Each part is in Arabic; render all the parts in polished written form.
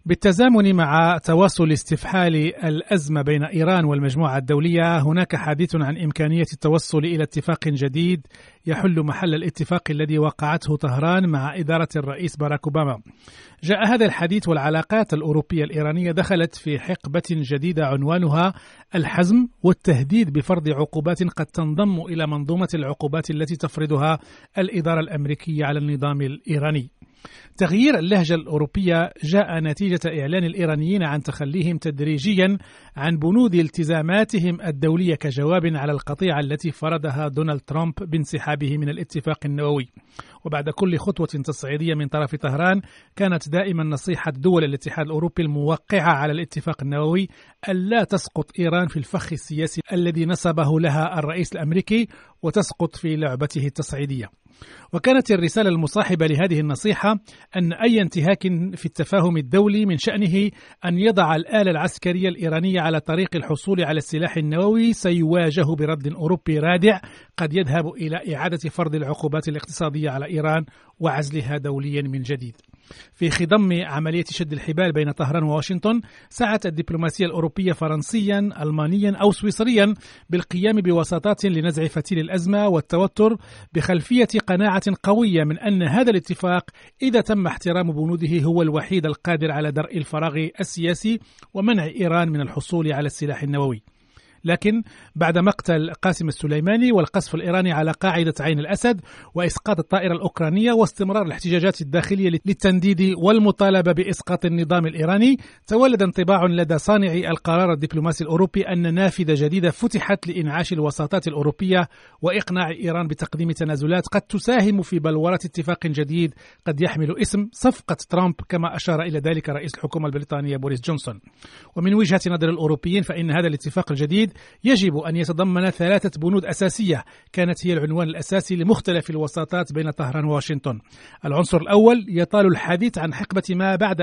بالتزامن مع تواصل استفحال الأزمة بين إيران والمجموعة الدولية، هناك حديث عن إمكانية التوصل إلى اتفاق جديد يحل محل الاتفاق الذي وقعته طهران مع إدارة الرئيس باراك أوباما. جاء هذا الحديث والعلاقات الأوروبية الإيرانية دخلت في حقبة جديدة عنوانها الحزم والتهديد بفرض عقوبات قد تنضم إلى منظومة العقوبات التي تفرضها الإدارة الأمريكية على النظام الإيراني. تغيير اللهجة الأوروبية جاء نتيجة إعلان الإيرانيين عن تخليهم تدريجيا عن بنود التزاماتهم الدولية كجواب على القطيعة التي فرضها دونالد ترامب بانسحابه من الاتفاق النووي. وبعد كل خطوة تصعيدية من طرف طهران، كانت دائما نصيحة دول الاتحاد الأوروبي الموقعة على الاتفاق النووي ألا تسقط إيران في الفخ السياسي الذي نصبه لها الرئيس الأمريكي وتسقط في لعبته التصعيدية. وكانت الرسالة المصاحبة لهذه النصيحة أن أي انتهاك في التفاهم الدولي من شأنه أن يضع الآلة العسكرية الإيرانية على طريق الحصول على السلاح النووي سيواجه برد أوروبي رادع قد يذهب إلى إعادة فرض العقوبات الاقتصادية على إيران وعزلها دوليا من جديد. في خضم عملية شد الحبال بين طهران وواشنطن، سعت الدبلوماسية الأوروبية فرنسيا، ألمانيا أو سويسريا بالقيام بوساطات لنزع فتيل الأزمة والتوتر بخلفية قناعة قوية من أن هذا الاتفاق إذا تم احترام بنوده هو الوحيد القادر على درء الفراغ السياسي ومنع إيران من الحصول على السلاح النووي. لكن بعد مقتل قاسم السليماني والقصف الإيراني على قاعدة عين الأسد وإسقاط الطائرة الأوكرانية واستمرار الاحتجاجات الداخلية للتنديد والمطالبة بإسقاط النظام الإيراني، تولد انطباع لدى صانعي القرار الدبلوماسي الأوروبي أن نافذة جديدة فتحت لإنعاش الوساطات الأوروبية وإقناع إيران بتقديم تنازلات قد تساهم في بلورة اتفاق جديد قد يحمل اسم صفقة ترامب، كما أشار إلى ذلك رئيس الحكومة البريطانية بوريس جونسون. ومن وجهة نظر الأوروبيين فإن هذا الاتفاق الجديد يجب أن يتضمن 3 بنود أساسية كانت هي العنوان الأساسي لمختلف الوساطات بين طهران وواشنطن. العنصر الأول يطال الحديث عن حقبة ما بعد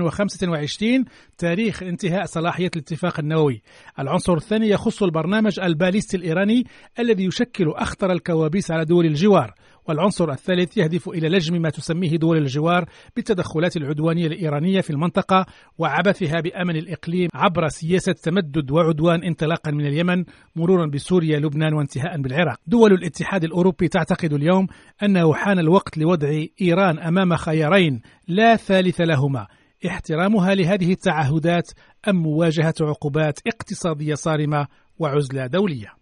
2025 تاريخ انتهاء صلاحية الاتفاق النووي. العنصر الثاني يخص البرنامج الباليستي الإيراني الذي يشكل أخطر الكوابيس على دول الجوار. والعنصر الثالث يهدف إلى لجم ما تسميه دول الجوار بالتدخلات العدوانية الإيرانية في المنطقة وعبثها بأمن الإقليم عبر سياسة تمدد وعدوان انطلاقا من اليمن مرورا بسوريا لبنان وانتهاء بالعراق. دول الاتحاد الأوروبي تعتقد اليوم أنه حان الوقت لوضع إيران أمام خيارين لا ثالث لهما: احترامها لهذه التعهدات أم مواجهة عقوبات اقتصادية صارمة وعزلة دولية.